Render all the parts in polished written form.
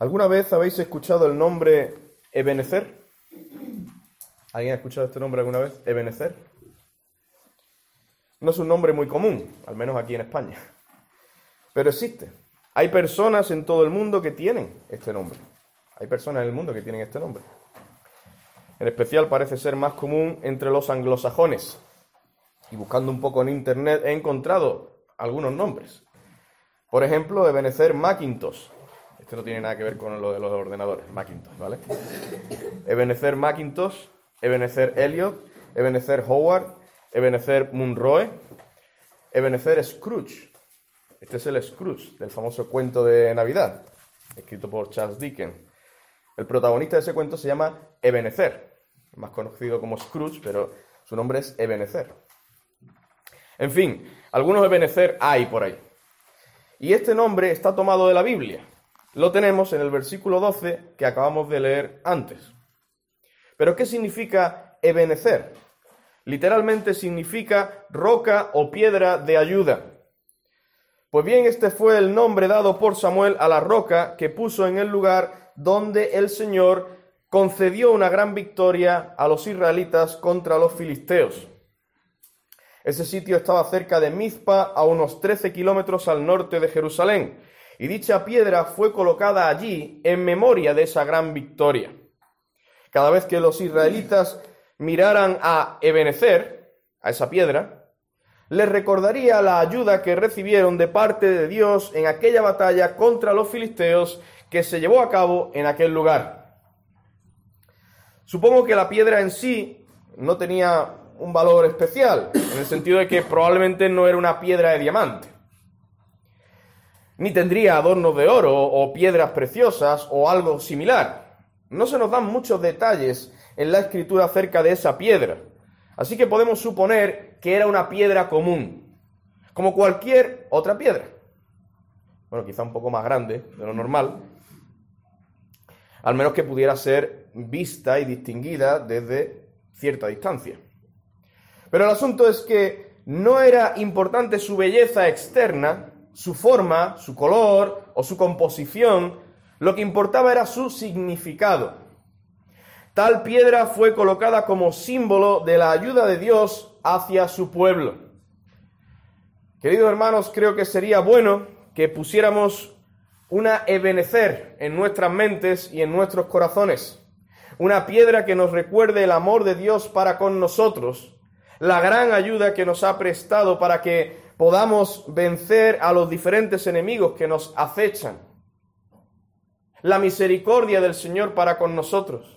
¿Alguna vez habéis escuchado el nombre Ebenezer? ¿Alguien ha escuchado este nombre alguna vez? Ebenezer. No es un nombre muy común, al menos aquí en España, pero existe. Hay personas en todo el mundo que tienen este nombre. Hay personas en el mundo que tienen este nombre. En especial parece ser más común entre los anglosajones. Y buscando un poco en internet he encontrado algunos nombres. Por ejemplo, Ebenezer Macintosh. Este no tiene nada que ver con lo de los ordenadores, Macintosh, ¿vale? Ebenezer Macintosh, Ebenezer Elliot, Ebenezer Howard, Ebenezer Munroe, Ebenezer Scrooge. Este es el Scrooge, del famoso cuento de Navidad, escrito por Charles Dickens. El protagonista de ese cuento se llama Ebenezer, más conocido como Scrooge, pero su nombre es Ebenezer. En fin, algunos Ebenezer hay por ahí. Y este nombre está tomado de la Biblia. Lo tenemos en el versículo 12 que acabamos de leer antes. ¿Pero qué significa Ebenezer? Literalmente significa roca o piedra de ayuda. Pues bien, este fue el nombre dado por Samuel a la roca que puso en el lugar donde el Señor concedió una gran victoria a los israelitas contra los filisteos. Ese sitio estaba cerca de Mizpa, a unos 13 kilómetros al norte de Jerusalén, y dicha piedra fue colocada allí en memoria de esa gran victoria. Cada vez que los israelitas miraran a Ebenezer, a esa piedra, les recordaría la ayuda que recibieron de parte de Dios en aquella batalla contra los filisteos que se llevó a cabo en aquel lugar. Supongo que la piedra en sí no tenía un valor especial, en el sentido de que probablemente no era una piedra de diamante, ni tendría adornos de oro o piedras preciosas o algo similar. No se nos dan muchos detalles en la Escritura acerca de esa piedra, así que podemos suponer que era una piedra común, como cualquier otra piedra. Bueno, quizá un poco más grande de lo normal, al menos que pudiera ser vista y distinguida desde cierta distancia. Pero el asunto es que no era importante su belleza externa, su forma, su color o su composición. Lo que importaba era su significado. Tal piedra fue colocada como símbolo de la ayuda de Dios hacia su pueblo. Queridos hermanos, creo que sería bueno que pusiéramos una Ebenezer en nuestras mentes y en nuestros corazones. Una piedra que nos recuerde el amor de Dios para con nosotros, la gran ayuda que nos ha prestado para que podamos vencer a los diferentes enemigos que nos acechan. La misericordia del Señor para con nosotros.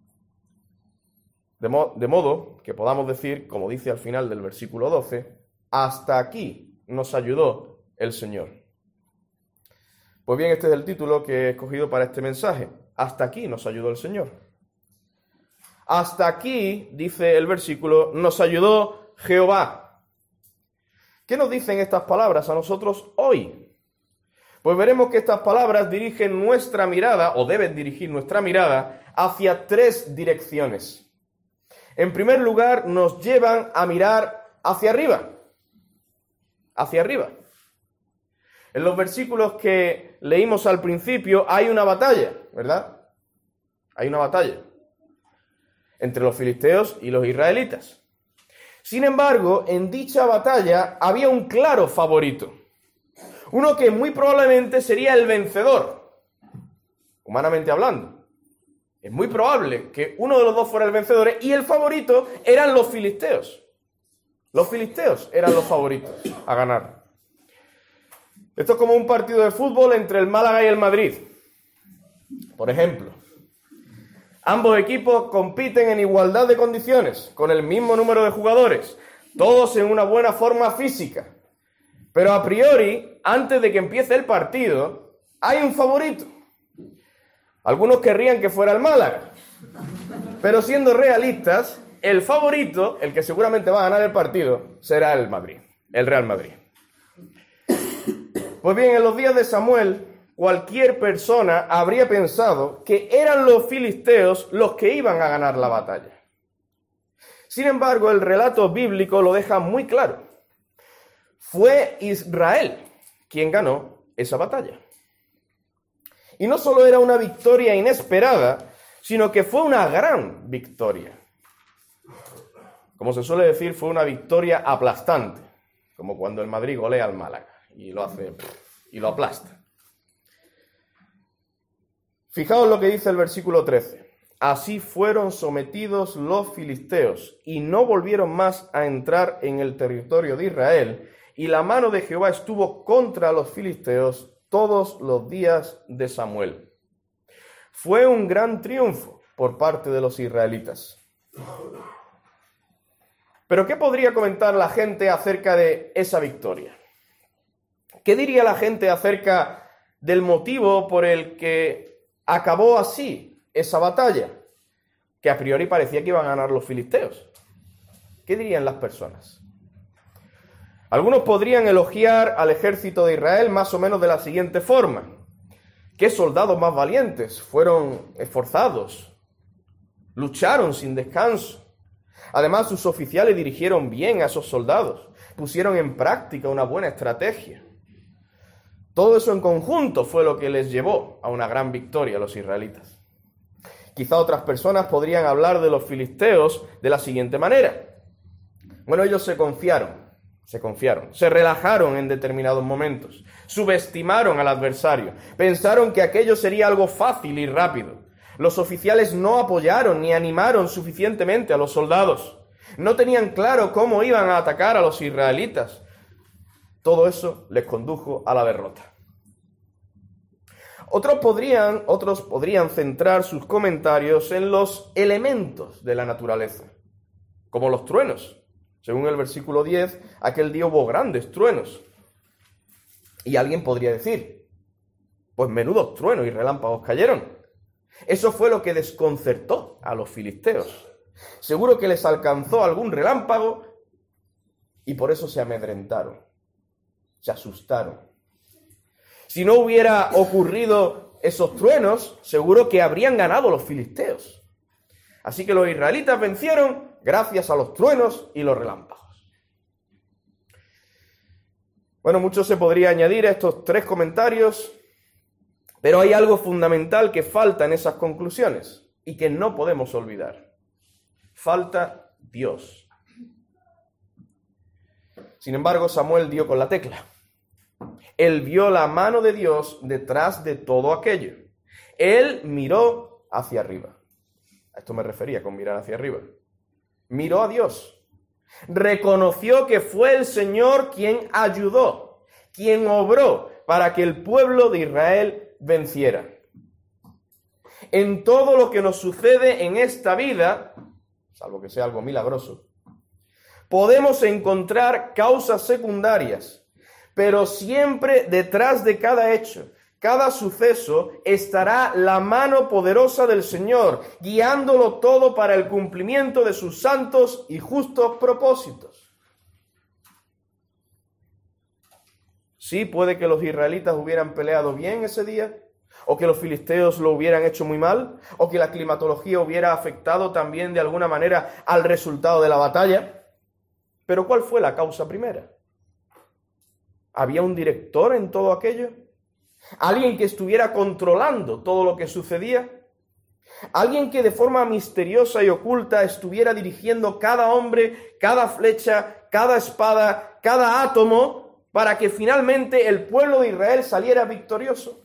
De modo que podamos decir, como dice al final del versículo 12, hasta aquí nos ayudó el Señor. Pues bien, este es el título que he escogido para este mensaje. Hasta aquí nos ayudó el Señor. Hasta aquí, dice el versículo, nos ayudó Jehová. ¿Qué nos dicen estas palabras a nosotros hoy? Pues veremos que estas palabras dirigen nuestra mirada, o deben dirigir nuestra mirada, hacia tres direcciones. En primer lugar, nos llevan a mirar hacia arriba. Hacia arriba. En los versículos que leímos al principio hay una batalla, ¿verdad? Hay una batalla entre los filisteos y los israelitas. Sin embargo, en dicha batalla había un claro favorito. Uno que muy probablemente sería el vencedor, humanamente hablando. Es muy probable que uno de los dos fuera el vencedor y el favorito eran los filisteos. Los filisteos eran los favoritos a ganar. Esto es como un partido de fútbol entre el Málaga y el Madrid. Por ejemplo, ambos equipos compiten en igualdad de condiciones, con el mismo número de jugadores, todos en una buena forma física. Pero a priori, antes de que empiece el partido, hay un favorito. Algunos querrían que fuera el Málaga, pero siendo realistas, el favorito, el que seguramente va a ganar el partido, será el Madrid, el Real Madrid. Pues bien, en los días de Samuel, cualquier persona habría pensado que eran los filisteos los que iban a ganar la batalla. Sin embargo, el relato bíblico lo deja muy claro. Fue Israel quien ganó esa batalla. Y no solo era una victoria inesperada, sino que fue una gran victoria. Como se suele decir, fue una victoria aplastante, como cuando el Madrid golea al Málaga y lo hace y lo aplasta. Fijaos lo que dice el versículo 13. Así fueron sometidos los filisteos y no volvieron más a entrar en el territorio de Israel, y la mano de Jehová estuvo contra los filisteos todos los días de Samuel. Fue un gran triunfo por parte de los israelitas. Pero ¿qué podría comentar la gente acerca de esa victoria? ¿Qué diría la gente acerca del motivo por el que acabó así esa batalla? Que a priori parecía que iban a ganar los filisteos. ¿Qué dirían las personas? Algunos podrían elogiar al ejército de Israel más o menos de la siguiente forma. ¿Qué soldados más valientes? Fueron esforzados, lucharon sin descanso. Además, sus oficiales dirigieron bien a esos soldados, pusieron en práctica una buena estrategia. Todo eso en conjunto fue lo que les llevó a una gran victoria a los israelitas. Quizá otras personas podrían hablar de los filisteos de la siguiente manera. Bueno, ellos se confiaron, se relajaron en determinados momentos, subestimaron al adversario, pensaron que aquello sería algo fácil y rápido. Los oficiales no apoyaron ni animaron suficientemente a los soldados. No tenían claro cómo iban a atacar a los israelitas. Todo eso les condujo a la derrota. Otros podrían centrar sus comentarios en los elementos de la naturaleza, como los truenos. Según el versículo 10, aquel día hubo grandes truenos. Y alguien podría decir, pues menudos truenos y relámpagos cayeron. Eso fue lo que desconcertó a los filisteos. Seguro que les alcanzó algún relámpago y por eso se amedrentaron, se asustaron. Si no hubiera ocurrido esos truenos, seguro que habrían ganado los filisteos. Así que los israelitas vencieron gracias a los truenos y los relámpagos. Bueno, mucho se podría añadir a estos tres comentarios, pero hay algo fundamental que falta en esas conclusiones y que no podemos olvidar. Falta Dios. Sin embargo, Samuel dio con la tecla. Él vio la mano de Dios detrás de todo aquello. Él miró hacia arriba. A esto me refería con mirar hacia arriba. Miró a Dios. Reconoció que fue el Señor quien ayudó, quien obró para que el pueblo de Israel venciera. En todo lo que nos sucede en esta vida, salvo que sea algo milagroso, podemos encontrar causas secundarias, pero siempre detrás de cada hecho, cada suceso, estará la mano poderosa del Señor, guiándolo todo para el cumplimiento de sus santos y justos propósitos. Sí, puede que los israelitas hubieran peleado bien ese día, o que los filisteos lo hubieran hecho muy mal, o que la climatología hubiera afectado también de alguna manera al resultado de la batalla. Pero ¿cuál fue la causa primera? ¿Había un director en todo aquello? ¿Alguien que estuviera controlando todo lo que sucedía? ¿Alguien que de forma misteriosa y oculta estuviera dirigiendo cada hombre, cada flecha, cada espada, cada átomo, para que finalmente el pueblo de Israel saliera victorioso?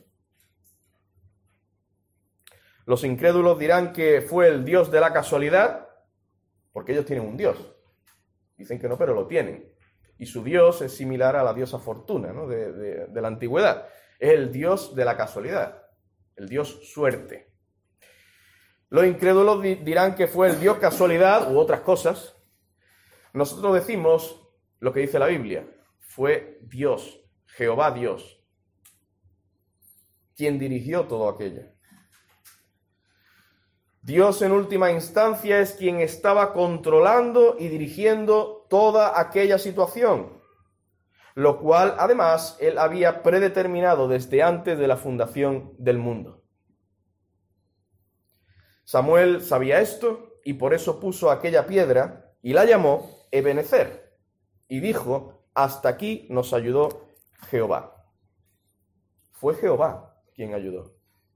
Los incrédulos dirán que fue el Dios de la casualidad, porque ellos tienen un Dios. Dicen que no, pero lo tienen. Y su Dios es similar a la diosa Fortuna, ¿no? de la antigüedad. Es el Dios de la casualidad, el Dios suerte. Los incrédulos dirán que fue el Dios casualidad u otras cosas. Nosotros decimos lo que dice la Biblia. Fue Dios, Jehová Dios, quien dirigió todo aquello. Dios en última instancia es quien estaba controlando y dirigiendo toda aquella situación, lo cual además él había predeterminado desde antes de la fundación del mundo. Samuel sabía esto y por eso puso aquella piedra y la llamó Ebenezer y dijo: hasta aquí nos ayudó Jehová. Fue Jehová quien ayudó.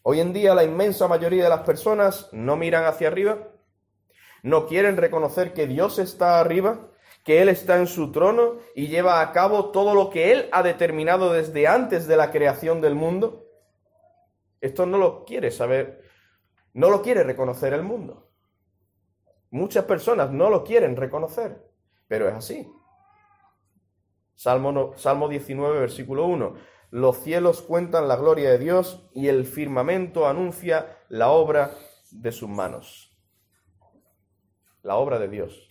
Hoy en día la inmensa mayoría de las personas no miran hacia arriba, no quieren reconocer que Dios está arriba, que Él está en su trono y lleva a cabo todo lo que Él ha determinado desde antes de la creación del mundo. Esto no lo quiere saber, no lo quiere reconocer el mundo. Muchas personas no lo quieren reconocer, pero es así. Salmo 19, versículo 1. Los cielos cuentan la gloria de Dios y el firmamento anuncia la obra de sus manos. La obra de Dios.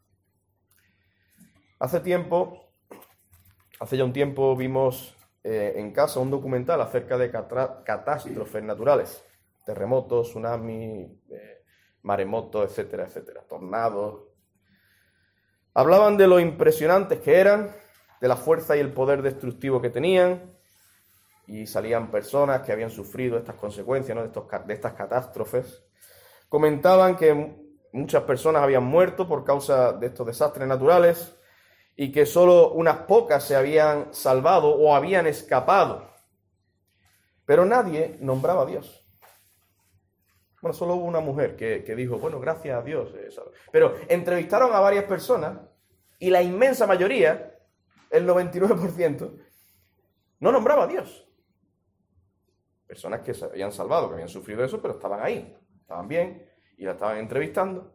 Hace ya un tiempo vimos en casa un documental acerca de catástrofes naturales. Terremotos, tsunamis, maremotos, etcétera, etcétera. Tornados. Hablaban de lo impresionantes que eran, de la fuerza y el poder destructivo que tenían, y salían personas que habían sufrido estas consecuencias, ¿no? de estas catástrofes. Comentaban que muchas personas habían muerto por causa de estos desastres naturales y que solo unas pocas se habían salvado o habían escapado. Pero nadie nombraba a Dios. Bueno, solo hubo una mujer que dijo, bueno, gracias a Dios. Pero entrevistaron a varias personas y la inmensa mayoría, el 99%, no nombraba a Dios. Personas que se habían salvado, que habían sufrido eso, pero estaban ahí, estaban bien y la estaban entrevistando.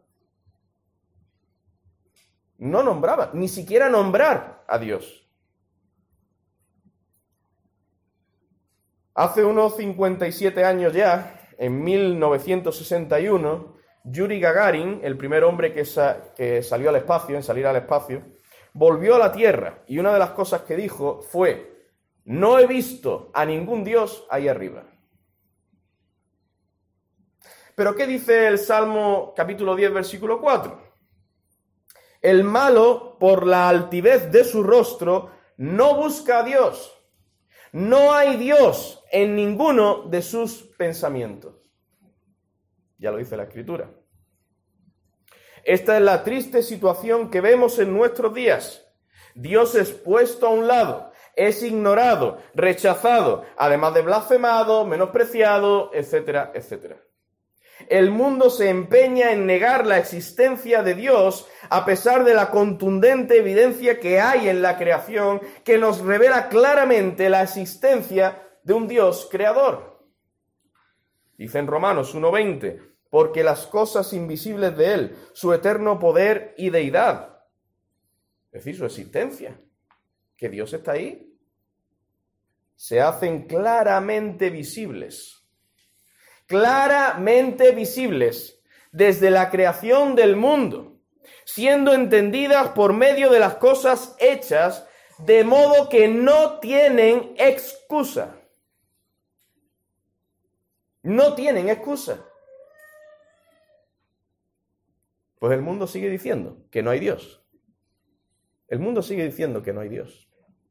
No nombraba, ni siquiera nombrar a Dios. Hace unos 57 años ya, en 1961, Yuri Gagarin, el primer hombre que salió al espacio, en salir al espacio, volvió a la Tierra y una de las cosas que dijo fue: no he visto a ningún Dios ahí arriba. ¿Pero qué dice el Salmo capítulo 10, versículo 4? El malo, por la altivez de su rostro, no busca a Dios. No hay Dios en ninguno de sus pensamientos. Ya lo dice la Escritura. Esta es la triste situación que vemos en nuestros días. Dios es puesto a un lado, es ignorado, rechazado, además de blasfemado, menospreciado, etcétera, etcétera. El mundo se empeña en negar la existencia de Dios a pesar de la contundente evidencia que hay en la creación que nos revela claramente la existencia de un Dios creador. Dice en Romanos 1:20, porque las cosas invisibles de Él, su eterno poder y deidad, es decir, su existencia, que Dios está ahí, se hacen claramente visibles desde la creación del mundo, siendo entendidas por medio de las cosas hechas, de modo que no tienen excusa. No tienen excusa. Pues el mundo sigue diciendo que no hay Dios. El mundo sigue diciendo que no hay Dios.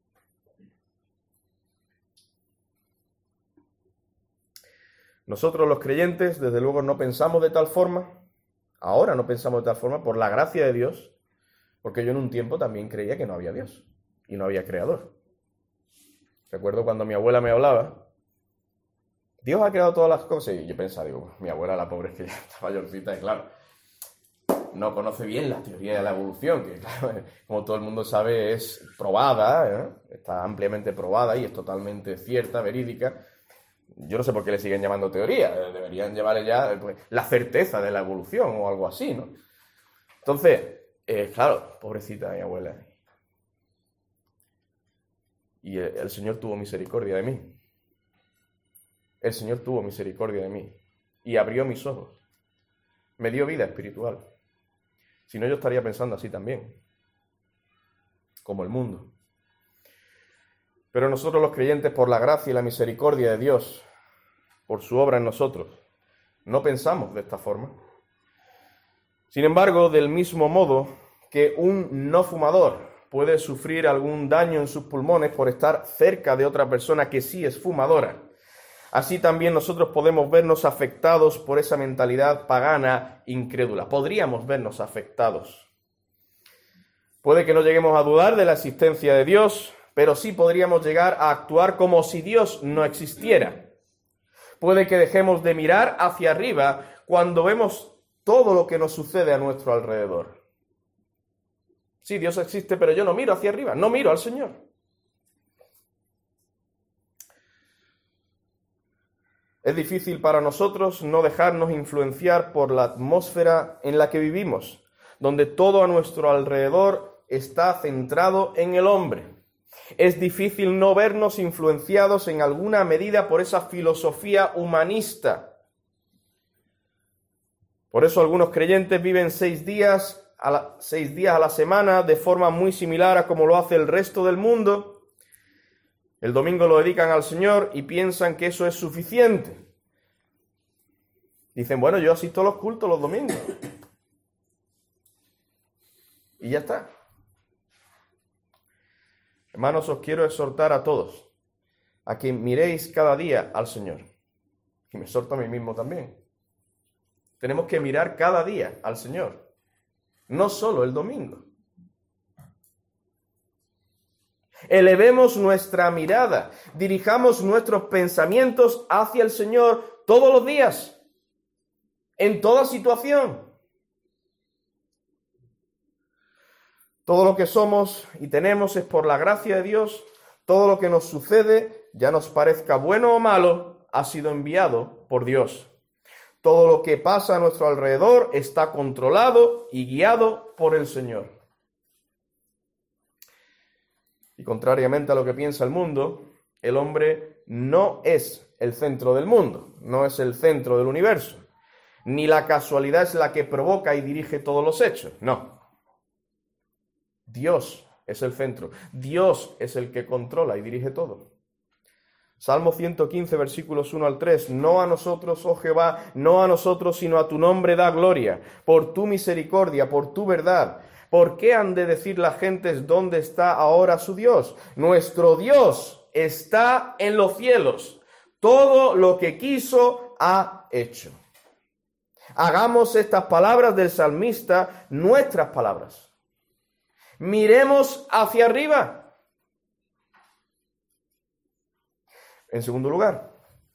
Nosotros los creyentes, desde luego, no pensamos de tal forma. Ahora no pensamos de tal forma por la gracia de Dios, porque yo en un tiempo también creía que no había Dios y no había creador. Recuerdo cuando mi abuela me hablaba, Dios ha creado todas las cosas, y yo pensaba, digo, mi abuela, la pobre, es que ya está mayorcita, y claro, no conoce bien la teoría de la evolución, que claro, como todo el mundo sabe es probada, está ampliamente probada y es totalmente cierta, verídica. Yo no sé por qué le siguen llamando teoría, deberían llamarle ya la certeza de la evolución o algo así, ¿no? Entonces, claro, pobrecita mi abuela. Y el Señor tuvo misericordia de mí. El Señor tuvo misericordia de mí y abrió mis ojos. Me dio vida espiritual. Si no, yo estaría pensando así también, como el mundo. Pero nosotros los creyentes, por la gracia y la misericordia de Dios, por su obra en nosotros, no pensamos de esta forma. Sin embargo, del mismo modo que un no fumador puede sufrir algún daño en sus pulmones por estar cerca de otra persona que sí es fumadora, así también nosotros podemos vernos afectados por esa mentalidad pagana incrédula. Podríamos vernos afectados. Puede que no lleguemos a dudar de la existencia de Dios, pero sí podríamos llegar a actuar como si Dios no existiera. Puede que dejemos de mirar hacia arriba cuando vemos todo lo que nos sucede a nuestro alrededor. Sí, Dios existe, pero yo no miro hacia arriba, no miro al Señor. Es difícil para nosotros no dejarnos influenciar por la atmósfera en la que vivimos, donde todo a nuestro alrededor está centrado en el hombre. Es difícil no vernos influenciados en alguna medida por esa filosofía humanista. Por eso algunos creyentes viven 6 días a la semana de forma muy similar a como lo hace el resto del mundo. El domingo lo dedican al Señor y piensan que eso es suficiente. Dicen, bueno, yo asisto a los cultos los domingos. Y ya está. Hermanos, os quiero exhortar a todos a que miréis cada día al Señor. Y me exhorto a mí mismo también. Tenemos que mirar cada día al Señor, no solo el domingo. Elevemos nuestra mirada, dirijamos nuestros pensamientos hacia el Señor todos los días, en toda situación. Todo lo que somos y tenemos es por la gracia de Dios. Todo lo que nos sucede, ya nos parezca bueno o malo, ha sido enviado por Dios. Todo lo que pasa a nuestro alrededor está controlado y guiado por el Señor. Y contrariamente a lo que piensa el mundo, el hombre no es el centro del mundo, no es el centro del universo. Ni la casualidad es la que provoca y dirige todos los hechos, no. Dios es el centro. Dios es el que controla y dirige todo. Salmo 115, versículos 1 al 3. No a nosotros, oh Jehová, no a nosotros, sino a tu nombre da gloria, por tu misericordia, por tu verdad. ¿Por qué han de decir las gentes dónde está ahora su Dios? Nuestro Dios está en los cielos. Todo lo que quiso ha hecho. Hagamos estas palabras del salmista nuestras palabras. Miremos hacia arriba. En segundo lugar,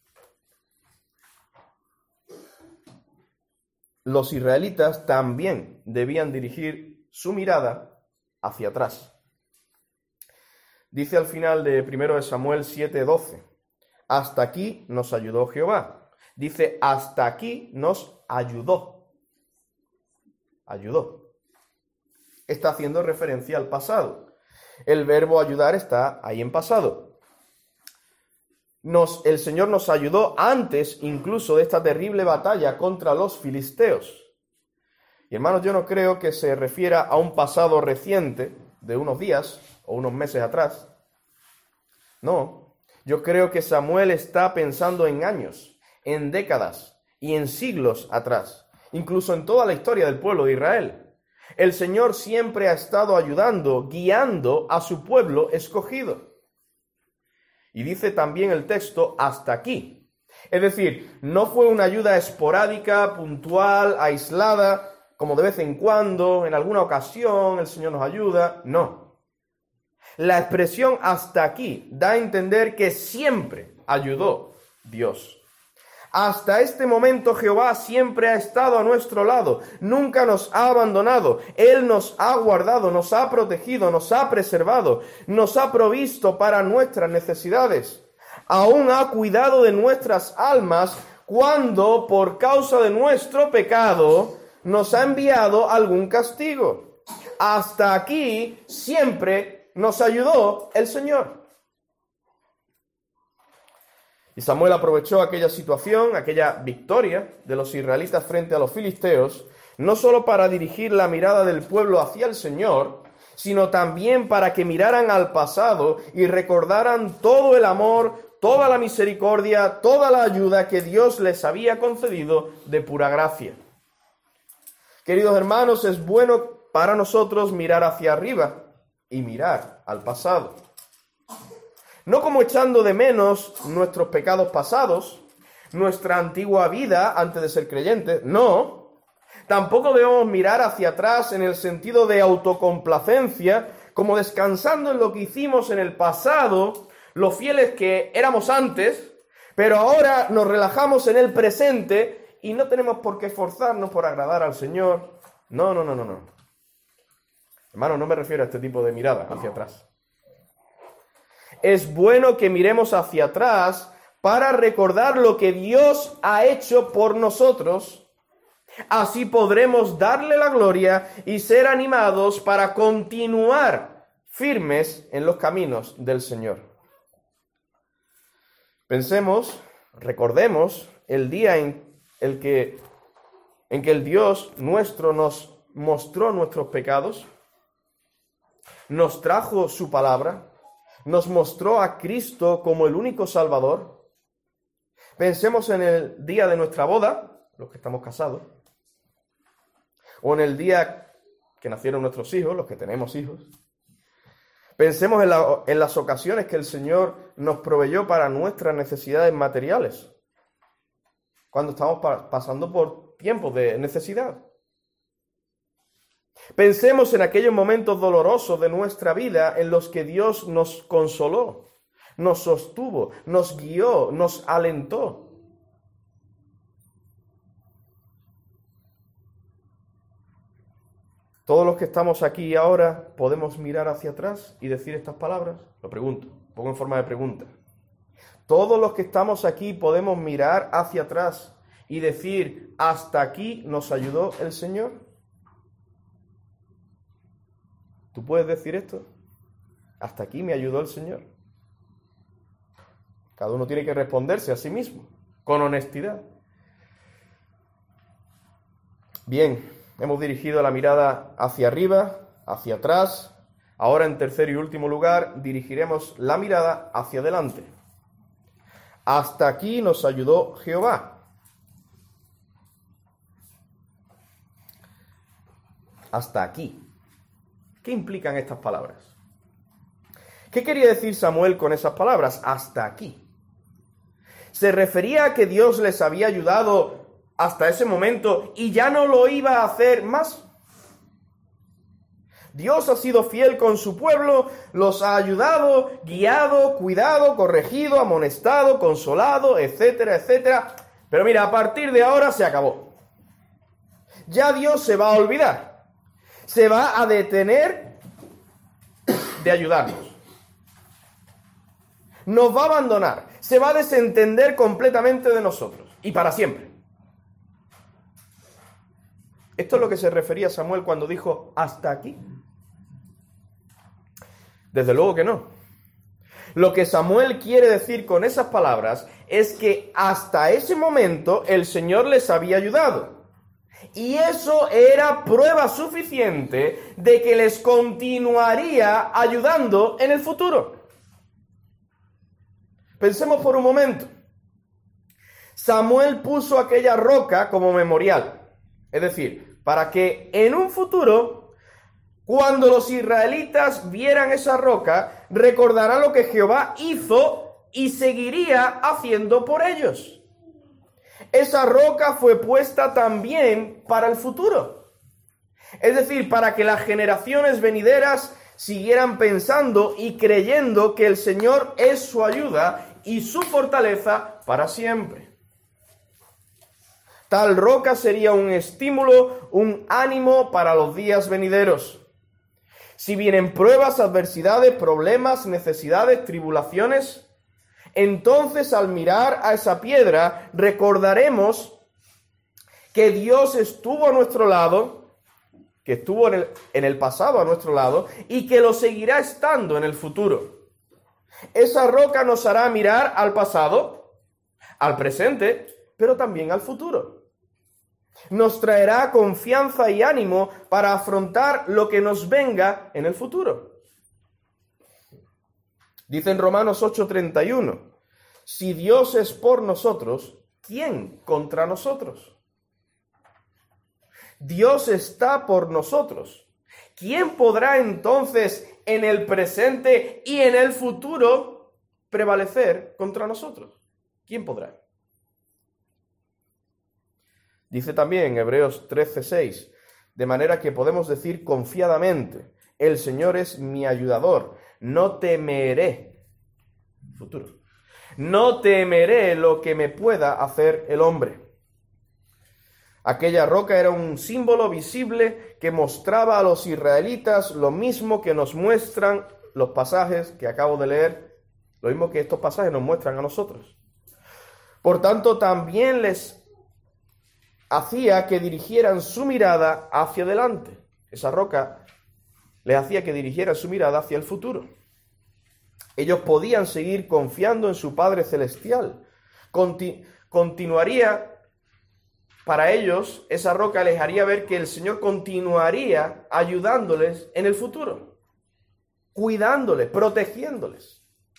los israelitas también debían dirigir su mirada hacia atrás. Dice al final de 1 Samuel 7:12, hasta aquí nos ayudó Jehová. Dice, hasta aquí nos ayudó. Ayudó. Está haciendo referencia al pasado. El verbo ayudar está ahí en pasado. El Señor nos ayudó antes incluso de esta terrible batalla contra los filisteos. Y hermanos, yo no creo que se refiera a un pasado reciente de unos días o unos meses atrás. No, yo creo que Samuel está pensando en años, en décadas y en siglos atrás, incluso en toda la historia del pueblo de Israel. El Señor siempre ha estado ayudando, guiando a su pueblo escogido. Y dice también el texto, hasta aquí. Es decir, no fue una ayuda esporádica, puntual, aislada, como de vez en cuando, en alguna ocasión el Señor nos ayuda. No. La expresión hasta aquí da a entender que siempre ayudó Dios. Hasta este momento Jehová siempre ha estado a nuestro lado, nunca nos ha abandonado. Él nos ha guardado, nos ha protegido, nos ha preservado, nos ha provisto para nuestras necesidades. Aún ha cuidado de nuestras almas cuando, por causa de nuestro pecado, nos ha enviado algún castigo. Hasta aquí siempre nos ayudó el Señor. Y Samuel aprovechó aquella situación, aquella victoria de los israelitas frente a los filisteos, no solo para dirigir la mirada del pueblo hacia el Señor, sino también para que miraran al pasado y recordaran todo el amor, toda la misericordia, toda la ayuda que Dios les había concedido de pura gracia. Queridos hermanos, es bueno para nosotros mirar hacia arriba y mirar al pasado. No como echando de menos nuestros pecados pasados, nuestra antigua vida antes de ser creyentes, no. Tampoco debemos mirar hacia atrás en el sentido de autocomplacencia, como descansando en lo que hicimos en el pasado, lo fieles que éramos antes, Pero ahora nos relajamos en el presente y no tenemos por qué esforzarnos por agradar al Señor. No. Hermano, no me refiero a este tipo de mirada hacia atrás. Es bueno que miremos hacia atrás para recordar lo que Dios ha hecho por nosotros. Así podremos darle la gloria y ser animados para continuar firmes en los caminos del Señor. Recordemos el día en que el Dios nuestro nos mostró nuestros pecados, nos trajo su palabra, nos mostró a Cristo como el único Salvador. Pensemos en el día de nuestra boda, los que estamos casados, o en el día que nacieron nuestros hijos, los que tenemos hijos. Pensemos en las ocasiones que el Señor nos proveyó para nuestras necesidades materiales, cuando estamos pasando por tiempos de necesidad. Pensemos en aquellos momentos dolorosos de nuestra vida en los que Dios nos consoló, nos sostuvo, nos guió, nos alentó. ¿Todos los que estamos aquí ahora podemos mirar hacia atrás y decir estas palabras? Lo pregunto, pongo en forma de pregunta. ¿Todos los que estamos aquí podemos mirar hacia atrás y decir, hasta aquí nos ayudó el Señor? ¿Tú puedes decir esto? Hasta aquí me ayudó el Señor. Cada uno tiene que responderse a sí mismo, con honestidad. Bien, hemos dirigido la mirada hacia arriba, hacia atrás. Ahora, en tercer y último lugar, dirigiremos la mirada hacia adelante. Hasta aquí nos ayudó Jehová. Hasta aquí. ¿Qué implican estas palabras? ¿Qué quería decir Samuel con esas palabras? Hasta aquí. ¿Se refería a que Dios les había ayudado hasta ese momento y ya no lo iba a hacer más? Dios ha sido fiel con su pueblo, los ha ayudado, guiado, cuidado, corregido, amonestado, consolado, etcétera, etcétera. Pero mira, a partir de ahora se acabó. Ya Dios se va a olvidar. Se va a detener de ayudarnos. Nos va a abandonar. Se va a desentender completamente de nosotros. Y para siempre. ¿Esto es lo que se refería Samuel cuando dijo hasta aquí? Desde luego que no. Lo que Samuel quiere decir con esas palabras es que hasta ese momento el Señor les había ayudado. Y eso era prueba suficiente de que les continuaría ayudando en el futuro. Pensemos por un momento. Samuel puso aquella roca como memorial. Es decir, para que en un futuro, cuando los israelitas vieran esa roca, recordarán lo que Jehová hizo y seguiría haciendo por ellos. Esa roca fue puesta también para el futuro. Es decir, para que las generaciones venideras siguieran pensando y creyendo que el Señor es su ayuda y su fortaleza para siempre. Tal roca sería un estímulo, un ánimo para los días venideros. Si vienen pruebas, adversidades, problemas, necesidades, tribulaciones, entonces al mirar a esa piedra recordaremos que Dios estuvo a nuestro lado, que estuvo en el pasado a nuestro lado y que lo seguirá estando en el futuro. Esa roca nos hará mirar al pasado, al presente, pero también al futuro. Nos traerá confianza y ánimo para afrontar lo que nos venga en el futuro. Dice en Romanos 8:31, si Dios es por nosotros, ¿quién contra nosotros? Dios está por nosotros. ¿Quién podrá entonces en el presente y en el futuro prevalecer contra nosotros? ¿Quién podrá? Dice también en Hebreos 13:6, de manera que podemos decir confiadamente, el Señor es mi ayudador, no temeré. Futuro. No temeré lo que me pueda hacer el hombre. Aquella roca era un símbolo visible que mostraba a los israelitas lo mismo que nos muestran los pasajes que acabo de leer, lo mismo que estos pasajes nos muestran a nosotros. Por tanto, también les hacía que dirigieran su mirada hacia adelante. Esa roca les hacía que dirigieran su mirada hacia el futuro. Ellos podían seguir confiando en su Padre Celestial. Continuaría, para ellos, esa roca les haría ver que el Señor continuaría ayudándoles en el futuro, cuidándoles, protegiéndoles.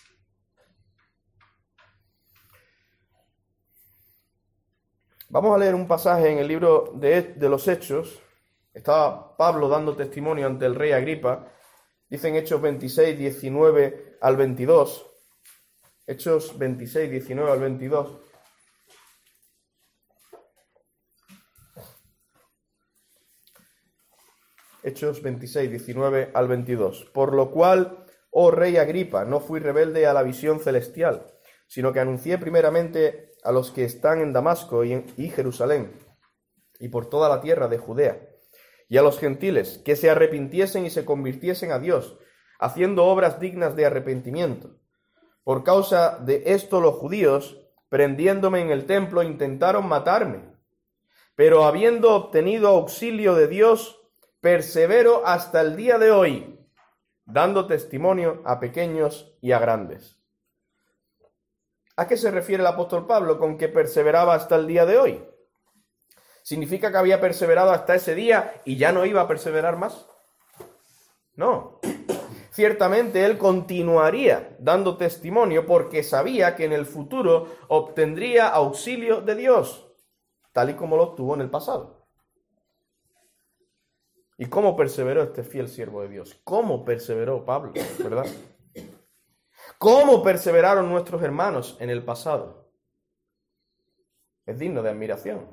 Vamos a leer un pasaje en el libro de los Hechos. Estaba Pablo dando testimonio ante el rey Agripa. Dice en Hechos 26, 19 al 22. Hechos 26, 19 al 22. Hechos 26, 19 al 22. Por lo cual, oh rey Agripa, no fui rebelde a la visión celestial, sino que anuncié primeramente a los que están en Damasco y Jerusalén, y por toda la tierra de Judea, y a los gentiles, que se arrepintiesen y se convirtiesen a Dios, haciendo obras dignas de arrepentimiento. Por causa de esto los judíos, prendiéndome en el templo, intentaron matarme. Pero habiendo obtenido auxilio de Dios, persevero hasta el día de hoy, dando testimonio a pequeños y a grandes. ¿A qué se refiere el apóstol Pablo con que perseveraba hasta el día de hoy? ¿Significa que había perseverado hasta ese día y ya no iba a perseverar más? No. Ciertamente él continuaría dando testimonio porque sabía que en el futuro obtendría auxilio de Dios, tal y como lo obtuvo en el pasado. ¿Y cómo perseveró este fiel siervo de Dios? ¿Cómo perseveró Pablo, verdad? ¿Cómo perseveraron nuestros hermanos en el pasado? Es digno de admiración.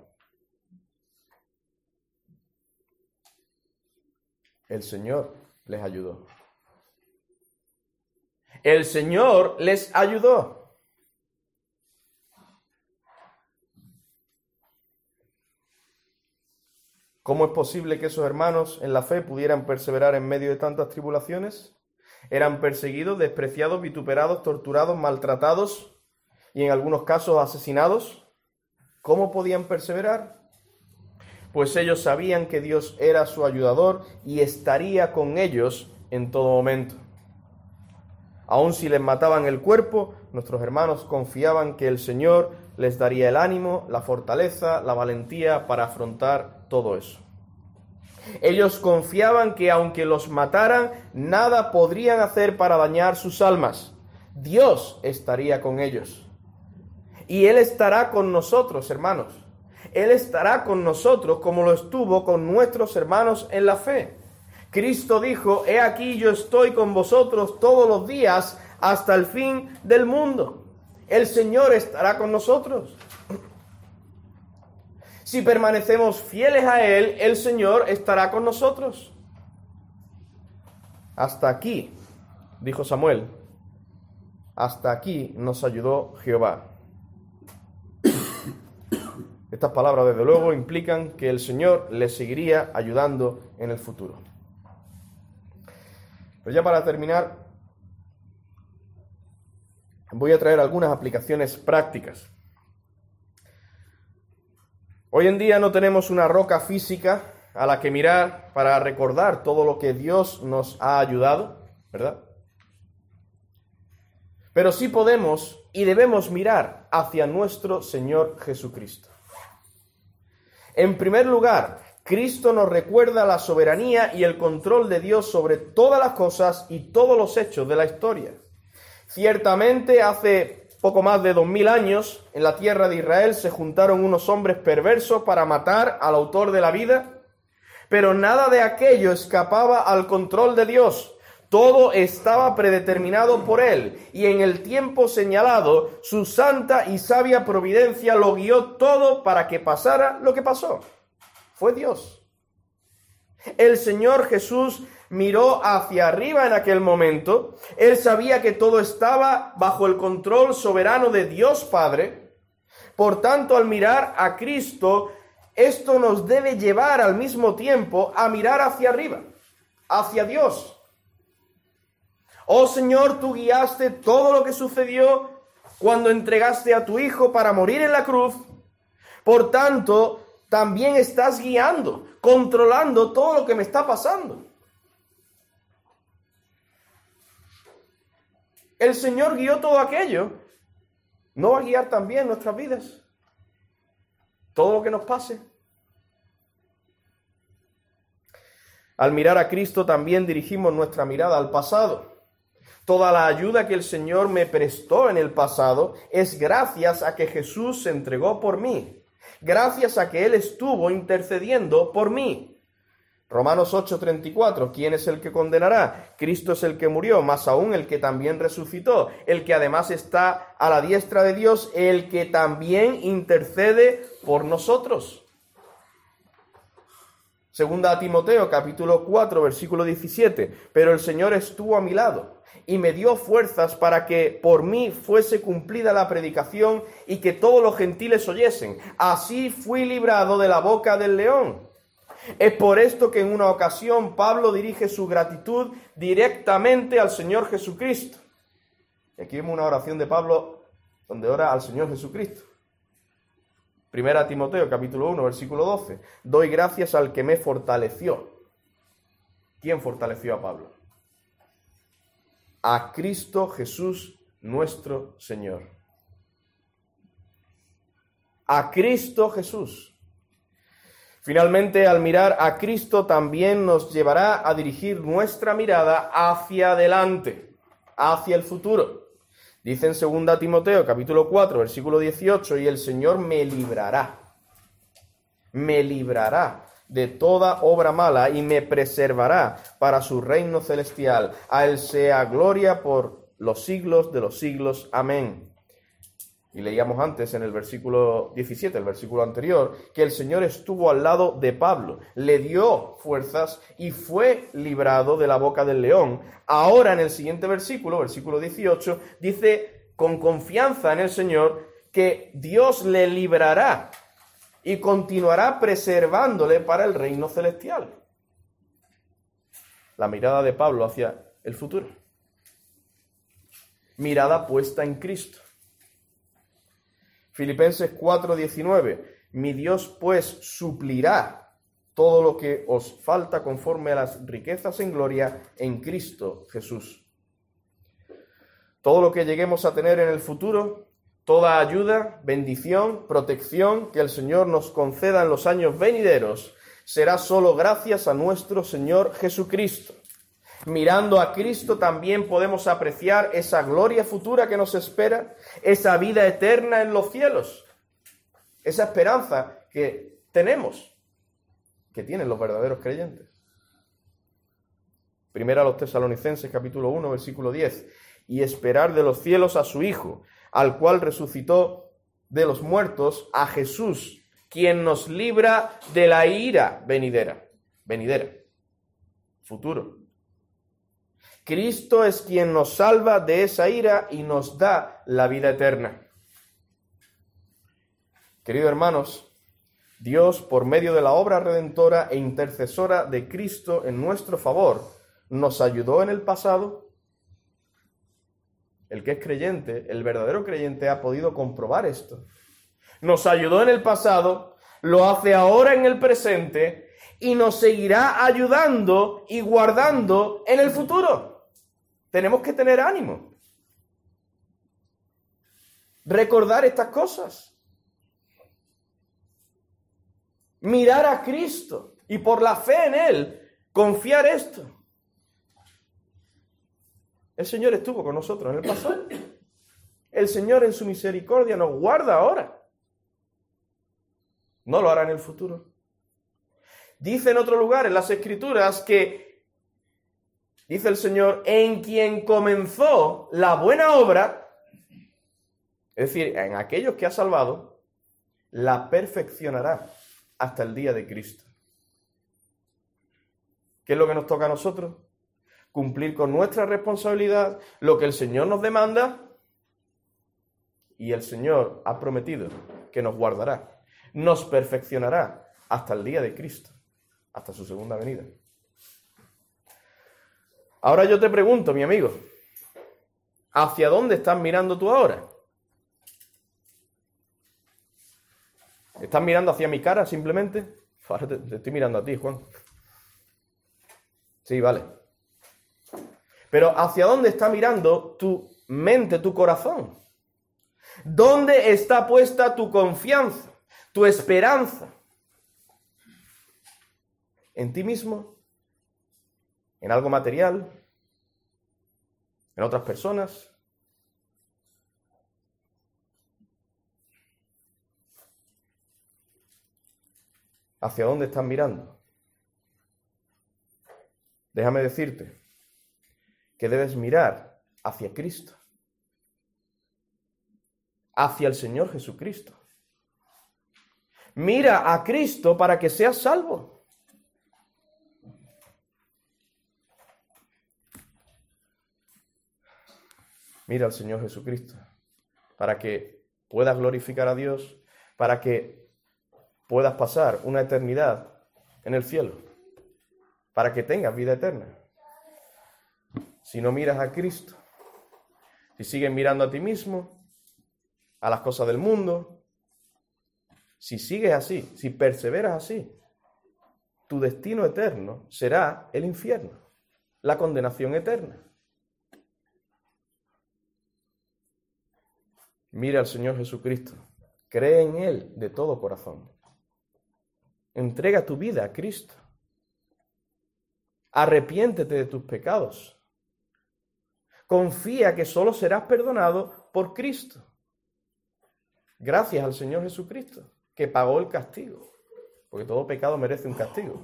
El Señor les ayudó. El Señor les ayudó. ¿Cómo es posible que esos hermanos en la fe pudieran perseverar en medio de tantas tribulaciones? Eran perseguidos, despreciados, vituperados, torturados, maltratados y en algunos casos asesinados. ¿Cómo podían perseverar? Pues ellos sabían que Dios era su ayudador y estaría con ellos en todo momento. Aun si les mataban el cuerpo, nuestros hermanos confiaban que el Señor les daría el ánimo, la fortaleza, la valentía para afrontar todo eso. Ellos confiaban que aunque los mataran, nada podrían hacer para dañar sus almas. Dios estaría con ellos. Y Él estará con nosotros, hermanos. Él estará con nosotros como lo estuvo con nuestros hermanos en la fe. Cristo dijo, he aquí yo estoy con vosotros todos los días hasta el fin del mundo. El Señor estará con nosotros. Si permanecemos fieles a Él, el Señor estará con nosotros. Hasta aquí, dijo Samuel, hasta aquí nos ayudó Jehová. Estas palabras, desde luego, implican que el Señor les seguiría ayudando en el futuro. Pero ya para terminar, voy a traer algunas aplicaciones prácticas. Hoy en día no tenemos una roca física a la que mirar para recordar todo lo que Dios nos ha ayudado, ¿verdad? Pero sí podemos y debemos mirar hacia nuestro Señor Jesucristo. En primer lugar, Cristo nos recuerda la soberanía y el control de Dios sobre todas las cosas y todos los hechos de la historia. Ciertamente, hace poco más de 2000 años, en la tierra de Israel se juntaron unos hombres perversos para matar al autor de la vida, pero nada de aquello escapaba al control de Dios. Todo estaba predeterminado por Él, y en el tiempo señalado, su santa y sabia providencia lo guió todo para que pasara lo que pasó. Fue Dios. El Señor Jesús miró hacia arriba en aquel momento. Él sabía que todo estaba bajo el control soberano de Dios Padre. Por tanto, al mirar a Cristo, esto nos debe llevar al mismo tiempo a mirar hacia arriba, hacia Dios. Oh Señor, tú guiaste todo lo que sucedió cuando entregaste a tu Hijo para morir en la cruz. Por tanto, también estás guiando, controlando todo lo que me está pasando. El Señor guió todo aquello. ¿No va a guiar también nuestras vidas? Todo lo que nos pase. Al mirar a Cristo también dirigimos nuestra mirada al pasado. Toda la ayuda que el Señor me prestó en el pasado es gracias a que Jesús se entregó por mí. Gracias a que Él estuvo intercediendo por mí. Romanos 8:34, ¿quién es el que condenará? Cristo es el que murió, más aún el que también resucitó, el que además está a la diestra de Dios, el que también intercede por nosotros. Segunda a Timoteo, capítulo 4, versículo 17, pero el Señor estuvo a mi lado y me dio fuerzas para que por mí fuese cumplida la predicación y que todos los gentiles oyesen. Así fui librado de la boca del león. Es por esto que en una ocasión Pablo dirige su gratitud directamente al Señor Jesucristo. Y aquí vemos una oración de Pablo donde ora al Señor Jesucristo. Primera a Timoteo, capítulo 1, versículo 12. Doy gracias al que me fortaleció. ¿Quién fortaleció a Pablo? A Cristo Jesús nuestro Señor. A Cristo Jesús. Finalmente, al mirar a Cristo también nos llevará a dirigir nuestra mirada hacia adelante, hacia el futuro. Dice en 2 Timoteo, capítulo 4, versículo 18, y el Señor me librará de toda obra mala y me preservará para su reino celestial. A Él sea gloria por los siglos de los siglos. Amén. Y leíamos antes en el versículo 17, el versículo anterior, que el Señor estuvo al lado de Pablo, le dio fuerzas y fue librado de la boca del león. Ahora en el siguiente versículo, versículo 18, dice con confianza en el Señor que Dios le librará y continuará preservándole para el reino celestial. La mirada de Pablo hacia el futuro. Mirada puesta en Cristo. Filipenses 4:19, mi Dios pues suplirá todo lo que os falta conforme a las riquezas en gloria en Cristo Jesús. Todo lo que lleguemos a tener en el futuro, toda ayuda, bendición, protección que el Señor nos conceda en los años venideros, será solo gracias a nuestro Señor Jesucristo. Mirando a Cristo también podemos apreciar esa gloria futura que nos espera, esa vida eterna en los cielos, esa esperanza que tenemos, que tienen los verdaderos creyentes. Primera a los Tesalonicenses, capítulo 1, versículo 10, y esperar de los cielos a su Hijo, al cual resucitó de los muertos, a Jesús, quien nos libra de la ira venidera, futuro. Cristo es quien nos salva de esa ira y nos da la vida eterna. Queridos hermanos, Dios, por medio de la obra redentora e intercesora de Cristo en nuestro favor, nos ayudó en el pasado. El que es creyente, el verdadero creyente, ha podido comprobar esto. Nos ayudó en el pasado, lo hace ahora en el presente y nos seguirá ayudando y guardando en el futuro. Tenemos que tener ánimo. Recordar estas cosas. Mirar a Cristo y por la fe en Él, confiar esto. El Señor estuvo con nosotros en el pasado. El Señor en su misericordia nos guarda ahora. No lo hará en el futuro. Dice en otro lugar en las Escrituras que dice el Señor, en quien comenzó la buena obra, es decir, en aquellos que ha salvado, la perfeccionará hasta el día de Cristo. ¿Qué es lo que nos toca a nosotros? Cumplir con nuestra responsabilidad, lo que el Señor nos demanda, y el Señor ha prometido que nos guardará, nos perfeccionará hasta el día de Cristo, hasta su segunda venida. Ahora yo te pregunto, mi amigo, ¿hacia dónde estás mirando tú ahora? ¿Estás mirando hacia mi cara simplemente? Ahora te estoy mirando a ti, Juan. Sí, vale. Pero ¿hacia dónde está mirando tu mente, tu corazón? ¿Dónde está puesta tu confianza, tu esperanza? ¿En ti mismo? ¿En algo material? ¿En otras personas? ¿Hacia dónde estás mirando? Déjame decirte que debes mirar hacia Cristo, hacia el Señor Jesucristo. Mira a Cristo para que seas salvo. Mira al Señor Jesucristo para que puedas glorificar a Dios, para que puedas pasar una eternidad en el cielo, para que tengas vida eterna. Si no miras a Cristo, si sigues mirando a ti mismo, a las cosas del mundo, si sigues así, si perseveras así, tu destino eterno será el infierno, la condenación eterna. Mira al Señor Jesucristo, cree en Él de todo corazón. Entrega tu vida a Cristo. Arrepiéntete de tus pecados. Confía que solo serás perdonado por Cristo. Gracias al Señor Jesucristo, que pagó el castigo. Porque todo pecado merece un castigo.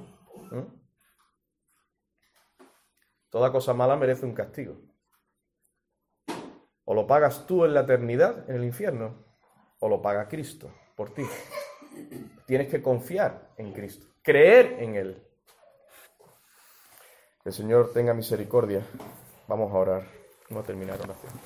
Toda cosa mala merece un castigo. O lo pagas tú en la eternidad, en el infierno, o lo paga Cristo por ti. Tienes que confiar en Cristo, creer en Él. Que el Señor tenga misericordia. Vamos a orar. Vamos a terminar oración.